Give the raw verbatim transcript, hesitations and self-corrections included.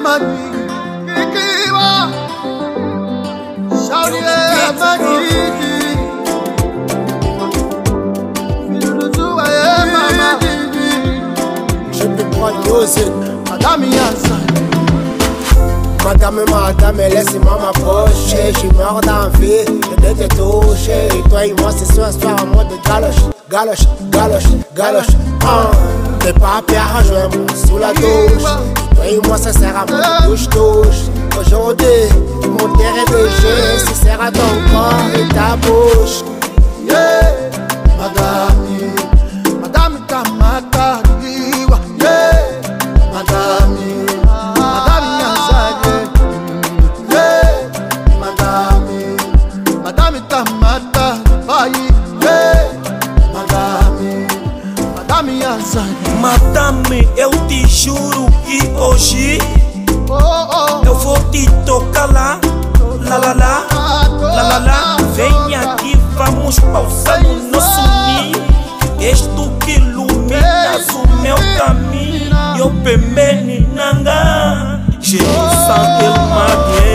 Je peux prendre musique. Madame Yansan. Madame, madame, laissez-moi m'approcher. Je suis mort d'envie de te toucher. Et toi et moi, c'est ce soir en mode galoche. Galoche, galoche, galoche. Ah, t'es pas pire, rejoins-moi sous la douche. Et toi et moi, ça sert à mode touche-touche. Aujourd'hui, mon terrain de jeu, ça sert à ton corps et ta bouche. Yeah, madame, madame Kamata Diwa. Yeah, madame, madame Yazade. Yeah, madame, madame Kamata Bayi. Yeah, madame, madame Yazade. Madame, eu te juro que hoje Oh, oh, eu vou te tocar lá, lá, lá, lá, lá, lá, lá. Vem aqui, vamos pausar no nosso ninho. És tu que iluminas o meu caminho. Eu pemeni nanga, Jesus, ele